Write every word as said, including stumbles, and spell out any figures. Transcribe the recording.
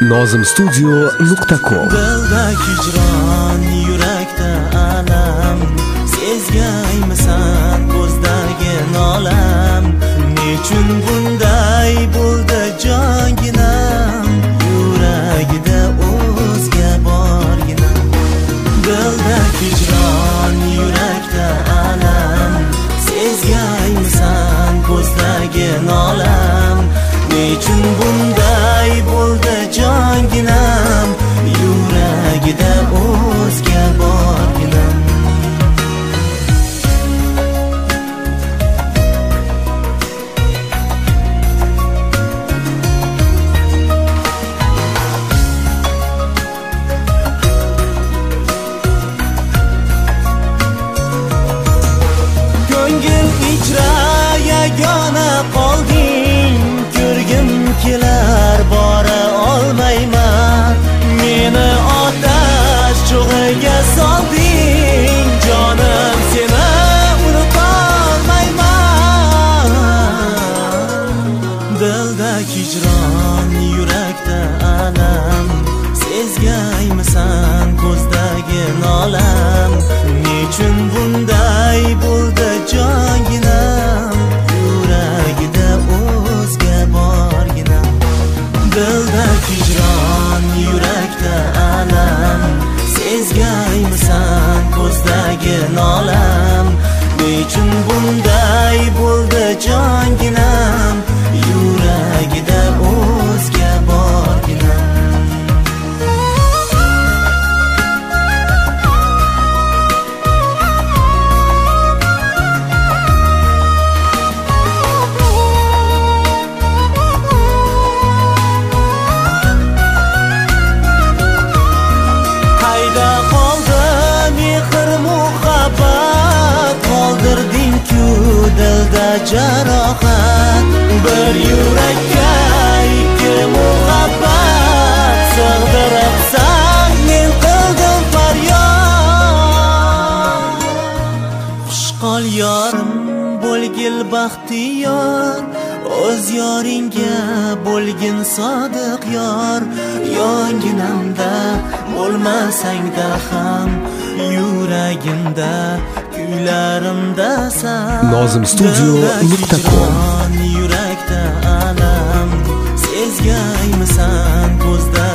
nozim studio nuqta com. Dilda hijron, yurakda alam, sezgaymisan ko'zdagi nolam. Nechun bunday bo'ldi jonginam, yuragida o'zga borginam. Dilda hijron, yurakda alam, sezgaymisan ko'zdagi nolam. Nechun bunday bo'ldi jonginam, yuragida o'zga borginam. Ko'ngil ichra yagona qolding, ko'rgim kelar bora olmayman. Meni otash cho'g'iga solding, jonim seni unutolmayman. Dilda hijron, yurakda alam, sezgaymisan ko'zdagi nolam. Nechun bunday bo'ldi jonginam, yuragida o'zga borginam. Dilda hijron, yurakda alam, sezgaymisan ko'zdagi nolam. Nechun bunday bo'ldi jonginam, yuragida o'zga borginam. Dilda jarohat, bir yurakka ikki muhabbat, sig'diribsan men qildim faryod. Xush qol yorim, bo'lgil baxtiyor, o'z yoringga bo'lgin sodiq yor. Yonginamda bo'lmasangda ham, yuragimda kuylarimdasan. nozim studio nuqta com. Yurakda alam, sezgaymisan ko'zda